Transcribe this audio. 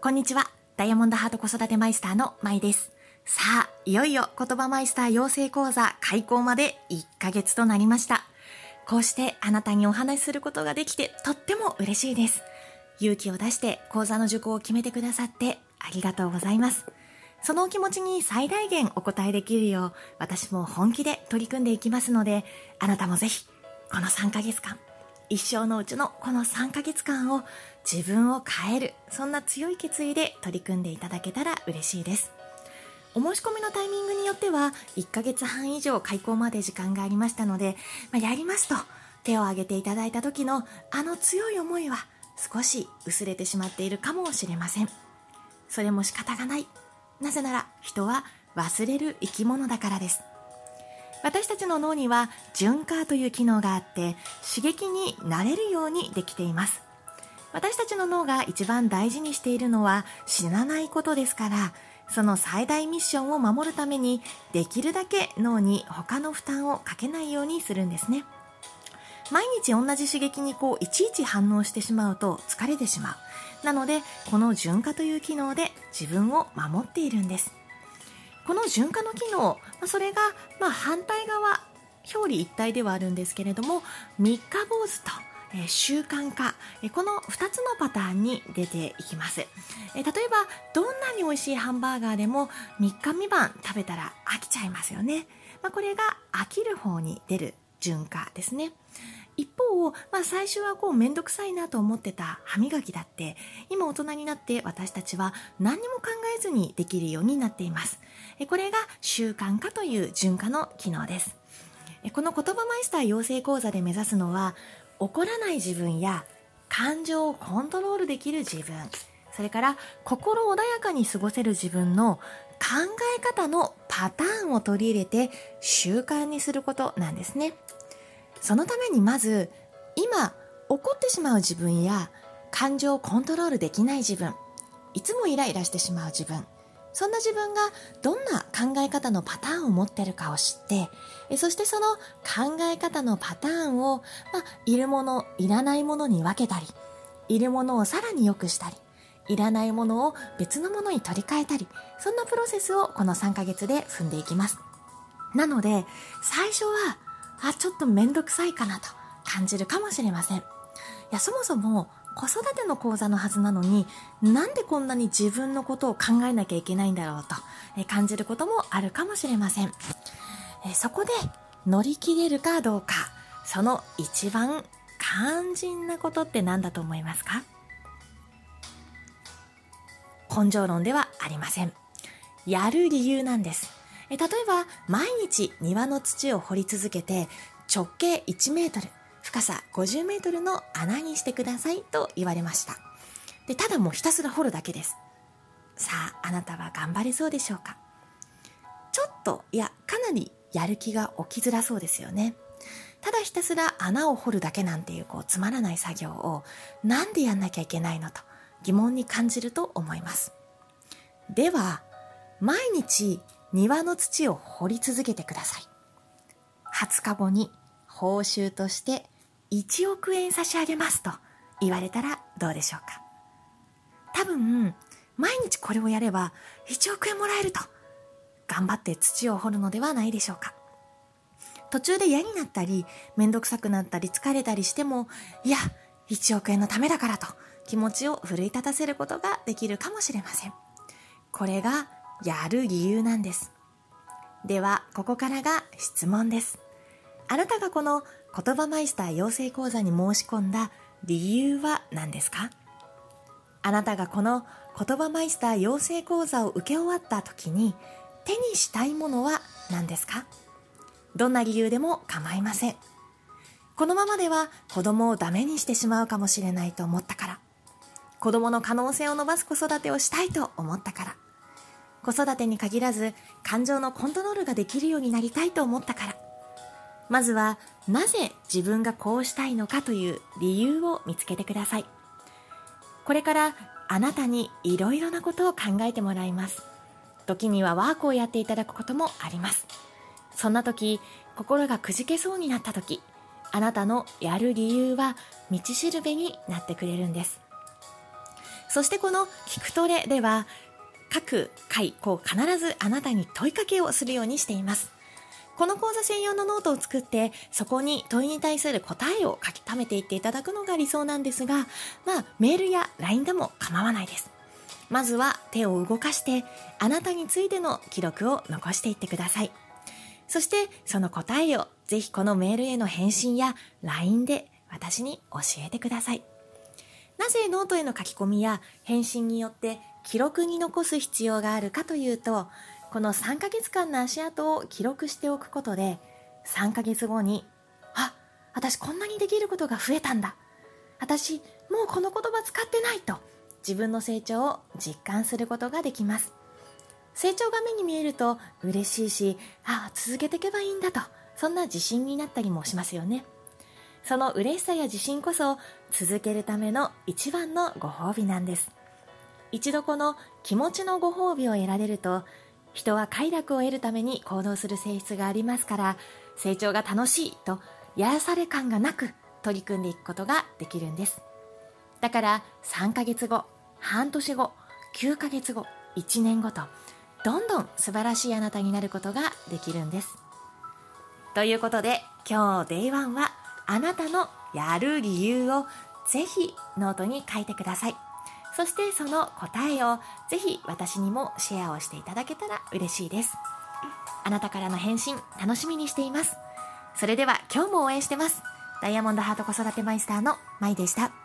こんにちは。ダイヤモンドハート子育てマイスターのまいです。さあ、いよいよ言葉マイスター養成講座開講まで1ヶ月となりました。こうしてあなたにお話しすることができてとっても嬉しいです。勇気を出して講座の受講を決めてくださってありがとうございます。そのお気持ちに最大限お答えできるよう私も本気で取り組んでいきますので、あなたもぜひこの3ヶ月間、一生のうちのこの3ヶ月間を自分を変える、そんな強い決意で取り組んでいただけたら嬉しいです。お申し込みのタイミングによっては1ヶ月半以上開講まで時間がありましたので、やりますと手を挙げていただいた時のあの強い思いは少し薄れてしまっているかもしれません。それも仕方がない。なぜなら人は忘れる生き物だからです。私たちの脳には循環という機能があって刺激に慣れるようにできています。私たちの脳が一番大事にしているのは死なないことですから、その最大ミッションを守るためにできるだけ脳に他の負担をかけないようにするんですね。毎日同じ刺激にいちいち反応してしまうと疲れてしまう。なのでこの循環という機能で自分を守っているんです。この循環の機能、それが反対側、表裏一体ではあるんですけれども、三日坊主と習慣化、この2つのパターンに出ていきます。例えばどんなに美味しいハンバーガーでも3日未満食べたら飽きちゃいますよね。これが飽きる方に出る循環ですね。一方、最初はめんどくさいなと思ってた歯磨きだって今大人になって私たちは何にも考えずにできるようになっています。これが習慣化という循環の機能です。この言葉マイスター養成講座で目指すのは、怒らない自分や感情をコントロールできる自分、それから心穏やかに過ごせる自分の考え方のパターンを取り入れて習慣にすることなんですね。そのためにまず今怒ってしまう自分や感情をコントロールできない自分、いつもイライラしてしまう自分、そんな自分がどんな考え方のパターンを持っているかを知って、そしてその考え方のパターンを、いるものいらないものに分けたり、いるものをさらに良くしたり、いらないものを別のものに取り替えたり、そんなプロセスをこの3ヶ月で踏んでいきます。なので最初はちょっとめんどくさいかなと感じるかもしれません。そもそも子育ての講座のはずなのに、なんでこんなに自分のことを考えなきゃいけないんだろうと感じることもあるかもしれません。そこで乗り切れるかどうか、その一番肝心なことって何だと思いますか？根性論ではありません。やる理由なんです。例えば毎日庭の土を掘り続けて直径1メートル、深さ50メートルの穴にしてくださいと言われました。ただもうひたすら掘るだけです。さあ、あなたは頑張れそうでしょうか？ちょっと、かなりやる気が起きづらそうですよね。ただひたすら穴を掘るだけなんていうつまらない作業をなんでやんなきゃいけないのと疑問に感じると思います。では毎日庭の土を掘り続けてください。20日後に報酬として1億円差し上げますと言われたらどうでしょうか？多分毎日これをやれば1億円もらえると頑張って土を掘るのではないでしょうか？途中で嫌になったりめんどくさくなったり疲れたりしても、1億円のためだからと気持ちを奮い立たせることができるかもしれません。これがやる理由なんです。ではここからが質問です。あなたがこの言葉マイスター養成講座に申し込んだ理由は何ですか？あなたがこの言葉マイスター養成講座を受け終わった時に手にしたいものは何ですか？どんな理由でも構いません。このままでは子供をダメにしてしまうかもしれないと思ったから、子供の可能性を伸ばす子育てをしたいと思ったから、子育てに限らず感情のコントロールができるようになりたいと思ったから、まずはなぜ自分がこうしたいのかという理由を見つけてください。これからあなたにいろいろなことを考えてもらいます。時にはワークをやっていただくこともあります。そんな時、心がくじけそうになった時、あなたのやる理由は道しるべになってくれるんです。 そしてこの聞くトレでは各回必ずあなたに問いかけをするようにしています。この講座専用のノートを作って、そこに問いに対する答えを書き溜めていっていただくのが理想なんですが、メールや LINE でも構わないです。まずは手を動かしてあなたについての記録を残していってください。そしてその答えをぜひこのメールへの返信や LINE で私に教えてください。なぜノートへの書き込みや返信によって記録に残す必要があるかというと、この3ヶ月間の足跡を記録しておくことで、3ヶ月後に私こんなにできることが増えたんだ、私もうこの言葉使ってないと自分の成長を実感することができます。成長が目に見えると嬉しいし、続けていけばいいんだと、そんな自信になったりもしますよね。その嬉しさや自信こそ続けるための一番のご褒美なんです。一度この気持ちのご褒美を得られると、人は快楽を得るために行動する性質がありますから、成長が楽しいとやらされ感がなく取り組んでいくことができるんです。だから3ヶ月後、半年後、9ヶ月後、1年後とどんどん素晴らしいあなたになることができるんです。ということで今日 Day1 はあなたのやる理由をぜひノートに書いてください。そしてその答えをぜひ私にもシェアをしていただけたら嬉しいです。あなたからの返信楽しみにしています。それでは今日も応援してます。ダイヤモンドハート子育てマイスターのまいでした。